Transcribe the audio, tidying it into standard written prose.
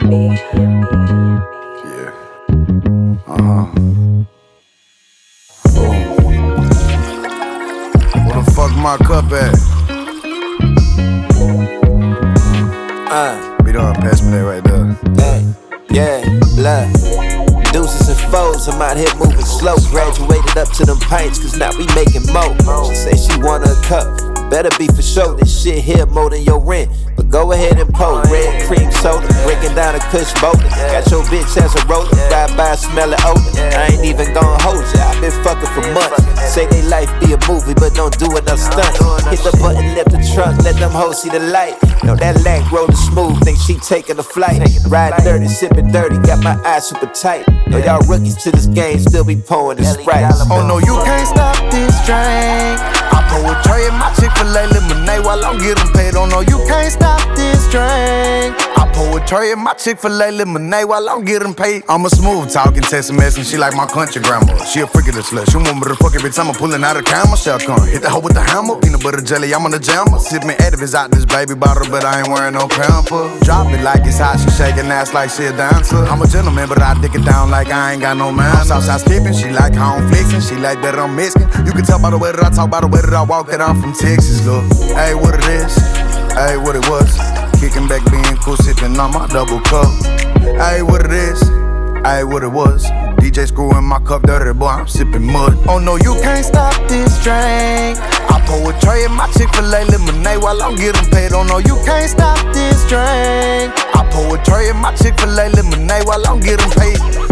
Yeah. Where the fuck my cup at? Be done, pass me that right there. Yeah, blood. Deuces and foes, I'm out here moving slow. Graduated up to them pints, cause now we making more. She say she want a cup, better be for sure. This shit here more than your rent, but go ahead and pour. Red cream soda, breaking down a Kush boulder. Got your bitch as a roller, ride by smell it odor. I ain't even gon' hold ya, I been fucking for months. Say they life be a movie, but don't do enough stunts. Hit the button, lift the trunk, let them hoes see the light. Know that lag rollin' smooth, think she taking a flight. Ride dirty, sippin' dirty, got my eyes super tight. Know y'all rookies to this game, still be pouring the Sprite. Oh no, you can't stop this drink. I pour a tray in my Chick-fil-A lemonade while I'm getting paid. Oh no, you can't stop this drink. I pour a tray in my Chick-fil-A lemonade while I'm getting paid. I'm a smooth talking, text a mess, and she like my country grandma. She a freak of the slut. She want me to fuck every time I'm pulling out a camera. Shotgun, hit the hoe with the hammer. Peanut butter jelly, I'm on the jammer. Sippin' Edibles out this baby bottle, but I ain't wearing no pamper. Drop it like it's hot, she shaking ass like she a dancer. I'm a gentleman, but I dick it down like I ain't got no man. I'm Southside skipping, she like how I'm flexing. She like that I'm Mexican. You can tell by the way that I talk, by the way that I walk, that I'm from Texas, look. Hey, what it is? Hey, what it was? Kicking back, being cool, sipping on my double cup. Hey, what it is? Hey, what it was? DJ screwing my cup dirty, boy, I'm sipping mud. Oh no, you can't stop this drink. I pour a tray in my Chick-fil-A lemonade while I'm getting paid. Oh no, you can't stop this drink. I pour a tray in my Chick-fil-A lemonade while I'm getting paid.